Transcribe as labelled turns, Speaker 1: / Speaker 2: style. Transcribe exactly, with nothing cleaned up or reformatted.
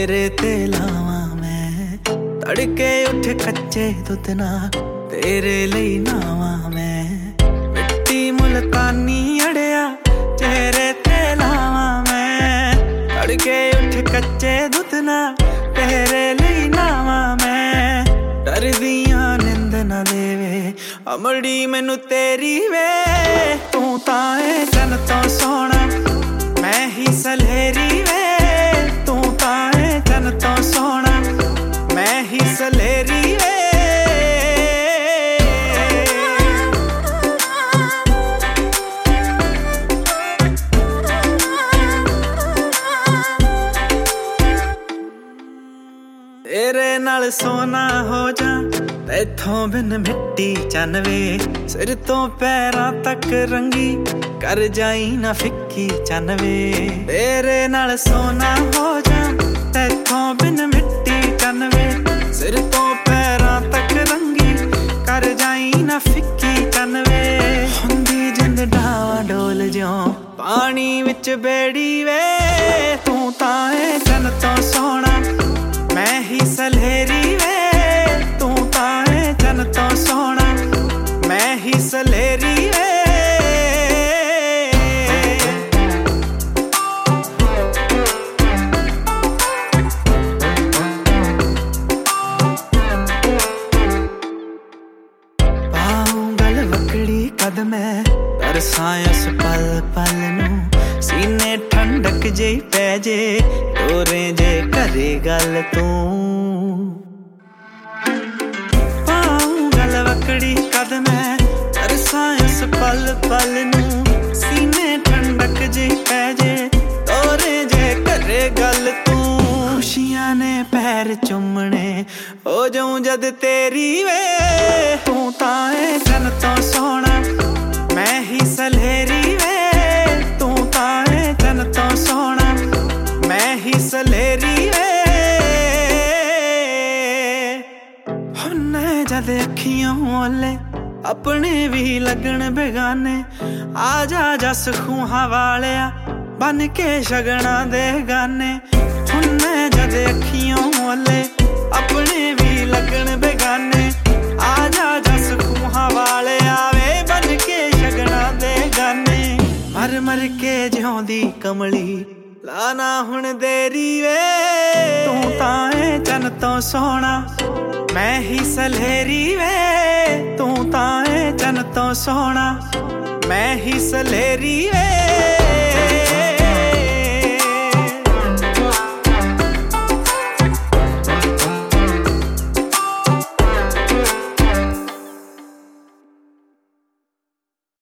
Speaker 1: तेरे ते लावां मैं तड़के उठ कच्चे दुध नाल तेरे लई नावां मैं मिट्टी मुल्तानी अड़िया चेहरे ते लावां मैं तड़के उठ कच्चे दुध नाल तेरे लई नावां मैं डरदियां निंद ना देवे अमड़ी मैनू तेरी वे तू तां ऐ जन तो सोना मैं ही सलहेरी वे तू तां ऐ जन तो सोना मैं ही सलहेरी वे तेरे नाल सोना हो जा तैथों बिन मिट्टी चनवे सिर तो पैरां तक रंगी कर जाई ना फिक्की चनवे तेरे नाल सोना हो जा तैथों बिन मिट्टी चनवे सिर तो पैरां तक रंगी कर जाई ना फिक्की चनवे हुंदी जिंद डावा डोल ज्यों पानी विच बेड़ी वे तू तां ऐ जन तो सोना मैं ही सलहेरी वे तू तां ऐ जन तो सोना मैं ही सलहेरी वे पाऊं गल वकड़ी कद मैं तरसां उस पल पल नूं सीने ठंडक जे पै जे तोरे जे करे गल तू पाऊं गल वकड़ी कद मैं तरसां उस पल पल नूं सीने ठंडक जे पै जे तोरे जे करे गल तू खुशियां ने पैर चुमने हो जाऊं जद तेरी वे तू तां ऐ जन तो सोना मैं ही सलहेरी वे तू तां ऐ जन तो सोना मैं ही सलहेरी वे हुन्ने जद अखियों ओले अपने भी लगन बेगाने आजा जस खूहां वालिया बन के शगना दे गाने हुन्ने जद अखियों ओले अपने भी लगन बेगाने आजा जस खूहां वालिया वे बन के शगना दे गाने मर मर के जिउंदी कमली लाना हुण देरी वे तू तां ऐ जन तो सोना मैं ही सलहेरी वे तू तां ऐ जन तो सोना मैं ही सलहेरी वे।